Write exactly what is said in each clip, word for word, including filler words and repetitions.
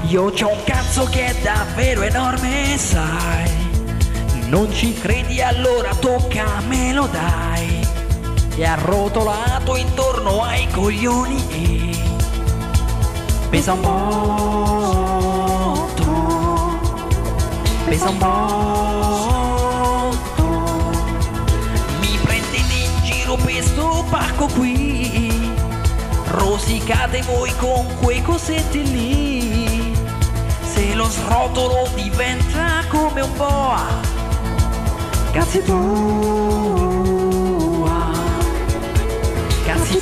Io c'ho un cazzo che è davvero enorme, sai. Non ci credi allora tocca me lo dai. E arrotolato intorno ai coglioni e pesa un botto, pesa un botto. Mi prendete in giro per sto pacco qui, rosicate voi con quei cosetti lì. Se lo srotolo diventa come un boa, cazzi tua, cazzi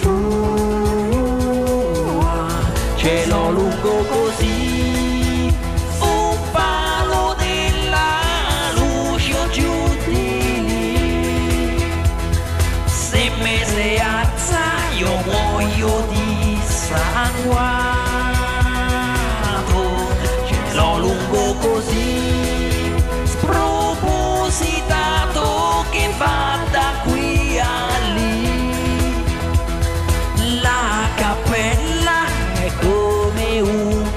tua, ce l'ho lungo così, un palo della luce giù di lì. Se me si alza io muoio di sanguato, ce l'ho lungo così, spropositato che va da qui a lì. La cappella è come un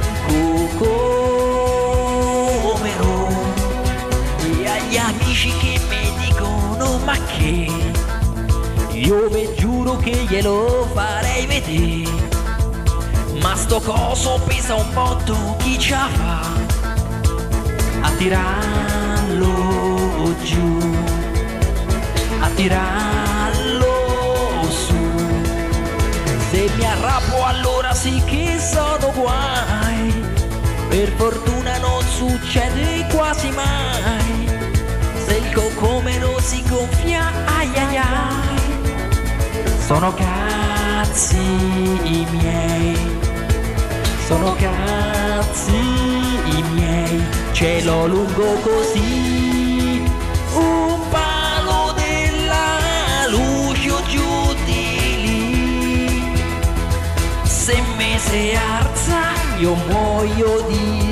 cocomero e agli amici che mi dicono ma che, io vi giuro che glielo farei vedere. Ma sto coso pesa un botto, chi ce la fa a tirarlo giù, a tirarlo su. Se mi arrabbo allora sì che sono guai, per fortuna non succede quasi mai. Se il cocomero si gonfia, ai ai ai, sono cazzi i miei, sono cazzi i miei, ce l'ho lungo così, un palo della luce giù di lì. Se me si alza io muoio di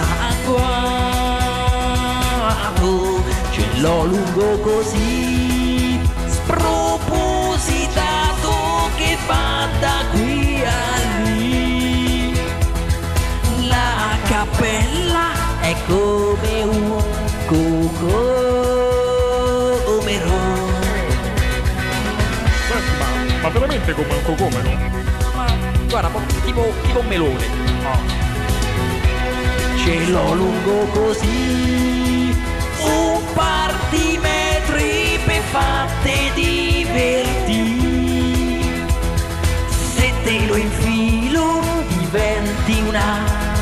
sanguato, ce l'ho lungo così, spropositato che va da qui a lì. La cappella è come un cocomero. Ma, ma veramente come un cocomero? Ma guarda, tipo, tipo un melone. Oh. Ce l'ho lungo così, un par di metri per fatte divertì. Se te lo infilo diventi una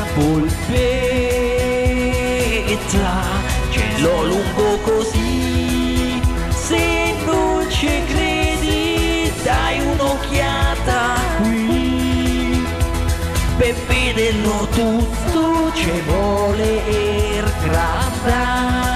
polpetta, ce l'ho lungo così, se non ci credi dai un'occhiata qui, per vederlo tutto ci vuole il gradà.